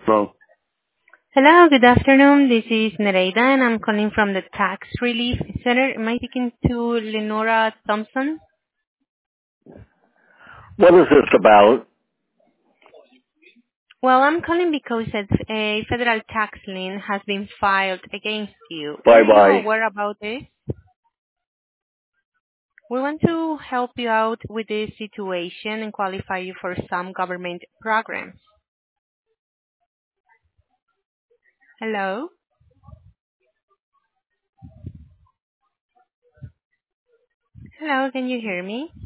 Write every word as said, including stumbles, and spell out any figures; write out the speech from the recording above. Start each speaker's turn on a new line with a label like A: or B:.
A: Well,
B: Hello, good afternoon. This is Nereida, and I'm calling from the Tax Relief Center. Am I speaking to Lenora Thompson?
A: what is this about?
B: Well, I'm calling because a a federal tax lien has been filed against you.
A: Bye
B: Were you
A: bye.
B: aware about this? We want to help you out with this situation and qualify you for some government programs. Hello? Hello, can you hear me?